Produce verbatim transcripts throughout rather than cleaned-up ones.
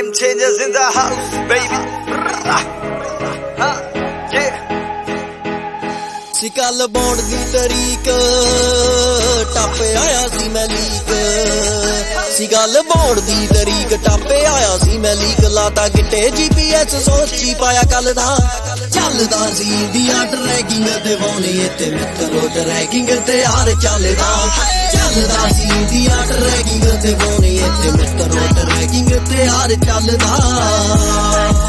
Game changers in the house, baby. Huh, yeah. ਸੀ ਕੱਲ bond ਦੀ ਤਰੀਕ ਟਾਪੇ ਆਇਆ ਸੀ ਮੈਂ ਲੀਕ ਸੀ ਗੱਲ ਬੌਂਡ ਦੀ ਤਰੀਕ ਟਾਪੇ ਆਇਆ ਸੀ ਮੈਂ ਲੀਕ ਲਾਤਾ ਗਿੱਟੇ ਜੀਪੀਐਸ ਸੋਚੀ ਪਾਇਆ ਕੱਲ ਦਾ ਚੱਲਦਾ ਸੀ ਇੰਡੀਆ ਟਰੈਕਿੰਗ ਤੇ ਵਾਉਣੀ ਇੱਥੇ ਮਿੱਤਰੋ ਟਰੈਕਿੰਗ ਤੇ ਯਾਰ ਚੱਲਦਾ ਚੱਲਦਾ ਸੀ ਇੰਡੀਆ ਟਰੈਕਿੰਗ ਤੇ ਵਾਉਣੀ ਇੱਥੇ ਮਿੱਤਰੋ ਟਰੈਕਿੰਗ ਤੇ ਯਾਰ ਚੱਲਦਾ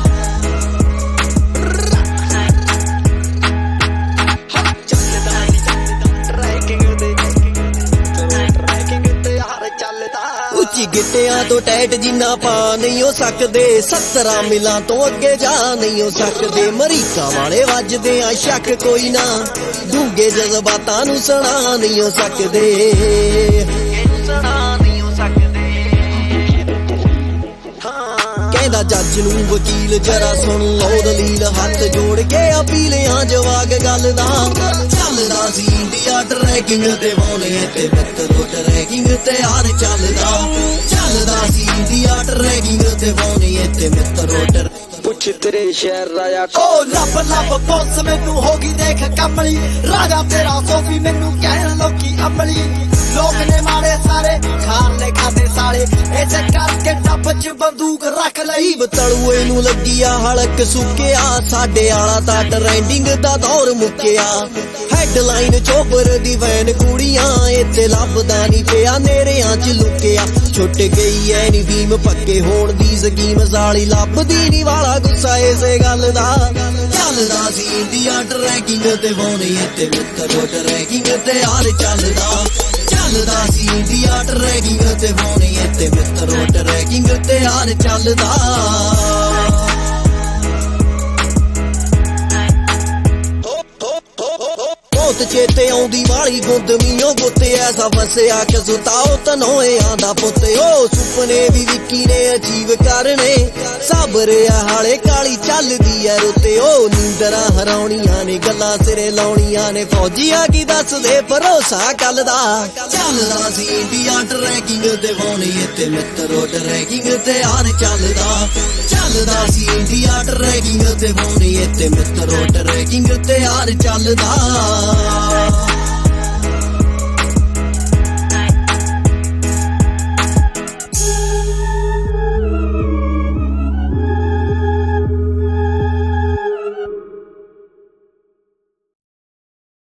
ਗਿੱਟਿਆਂ ਤੋਂ ਟੈਟ ਜਿੰਨਾ ਪਾ ਨਹੀਂ ਹੋ ਸਕਦੇ ਸੱਤਰਾਂ ਮਿਲਾਂ ਤੋਂ ਅੱਗੇ ਜਾ ਨਹੀਂ ਹੋ ਸਕਦੇ ਅਮਰੀਕਾ ਵਾਲੇ ਵੱਜਦੇ ਆ ਸ਼ੱਕ ਕੋਈ ਨਾ ਡੂੰਘੇ ਜਜ਼ਬਾਤਾਂ ਨੂੰ ਸੁਣਾ ਨਹੀਂ ਹੋ ਸਕਦੇ ਸੁਣਾ ਨਹੀਂ ਹੋ ਸਕਦੇ ਕਹਿੰਦਾ ਜੱਜ ਨੂੰ ਵਕੀਲ ਜਰਾ ਸੁਣ ਲਓ ਦਲੀਲ ਹੱਥ ਜੋੜ ਕੇ ਅਪੀਲਿਆਂ ਜਵਾਗ ਗੱਲ ਦਾ ਚੱਲਦਾ ਸੀ ਇੰਡੀਆ ਟਰੈਕਿੰਗ ਤੇ ਵਾਉਣੇ ਤੇ ਮਿੱਤਰੋ ਟਰੈਕਿੰਗ ਤੇ ਯਾਰ ਚੱਲਦਾ ਚੱਲਦਾ ਸੀ ਇੰਡੀਆ ਟਰੈਕਿੰਗ ਤੇ ਵਾਉਣੇ ਤੇ ਮਿੱਤਰੋ ਟਰ ਪੁੱਛ ਤੇਰੇ ਸ਼ਹਿਰ ਰਾਜਾ ਓ ਲੱਭ ਲੱਭ ਪੁਲਿਸ ਮੈਨੂੰ ਹੋ ਗਈ ਦੇਖ ਕਮਲੀ ਰਾਜਾ ਤੇਰਾ ਸੋਫੀ ਮੈਨੂੰ ਕਹਿਣ ਲੋਕੀ ਅਮਲੀ ਲੋਕ ਨੇ ਮਾਰੇ ਸਾਰੇ ਖਾਣ ਲੈ ਖਾਦੇ ਸਾਲੇ ਇਸੇ ਕਰਕੇ ਟੱਪ ਚ ਬੰਦੂਕ ਰੱਖ ਲਈ ਬਤਲੂਏ ਨੂੰ ਲੱਗੀ ਆ ਹਲਕ ਸੁੱਕਿਆ ਸਾਡੇ ਆਲਾ ਤਾਂ ਟਰੈਂਡਿੰਗ ਦਾ ਦੌਰ ਮੁੱਕਿਆ ਹੈਡਲਾਈਨ ਚੋਬਰ ਦੀ ਵੈਨ ਕੁੜੀਆਂ ਇੱਥੇ ਲੱਭਦਾ ਨਹੀਂ ਪਿਆ ਨੇਰਿਆਂ ਚ ਲੁਕਿਆ ਛੁੱਟ ਗਈ ਐ ਨੀ ਬੀਮ ਪੱਕੇ ਹੋਣ ਦੀ ਸਕੀਮ ਸਾਲੀ ਲੱਭਦੀ ਨੀ ਵਾਲਾ ਗੁੱਸਾ ਇਸੇ ਗੱਲ ਦਾ ਚੱਲਦਾ ਸੀ ਇੰਡੀਆ ਟਰੈਕਿੰਗ ਤੇ ਵਾਉਣੇ ਇੱਥੇ ਮਿੱਤਰੋ ਟਰੈਕਿੰਗ ਤੇ ਯਾਰ ਚੱਲਦਾ ਚੱਲਦਾ ਸੀ ਇੰਡੀਆ ਟਰੈਕਿੰਗ ਤੇ ਵਾਉਣੇ ਇੱਥੇ ਮਿੱਤਰੋ ਟਰੈਕਿੰਗ ਤੇ ਯਾਰ ਚੱਲਦਾ ਚੇਤੇ ਆਉਂਦੀ ਵਾਲੀ ਗੁੰਦ ਮੀਓ ਗੁੱਤੇ ਐਸਾ ਫਸਿਆ ਕਿ ਸੁਤਾਓ ਤਨੋਏ ਆਂਦਾ ਪੁੱਤੇ ਓ ਸੁਪਨੇ ਵੀ ਵਿੱਕੀ ਨੇ ਅਜੀਬ ਕਰਨੇ ਸਾਬਰਿਆ ਹਾਲੇ ਕਾਲੀ ਚੱਲਦੀ ਐ ਰੁੱਤੇ ਓ ਨੀਂਦਰਾਂ ਹਰਾਉਣੀਆਂ ਨੇ ਗੱਲਾਂ ਸਿਰੇ ਲਾਉਣੀਆਂ ਨੇ ਫੌਜੀਆਂ ਕੀ ਦੱਸਦੇ ਭਰੋਸਾ ਕੱਲ ਦਾ ਚੱਲਦਾ ਸੀ ਇੰਡੀਆ ਟਰੈਕਿੰਗ ਤੇ ਵਾਉਣੇ ਇੱਥੇ ਮਿੱਤਰੋ ਟਰੈਕਿੰਗ ਤੇ ਯਾਰ ਚੱਲਦਾ ਚੱਲਦਾ ਸੀ ਇੰਡੀਆ ਟਰੈਕਿੰਗ ਤੇ ਵਾਉਣੇ ਇੱਥੇ ਮਿੱਤਰੋ ਟਰੈਕਿੰਗ ਤੇ ਯਾਰ ਚੱਲਦਾ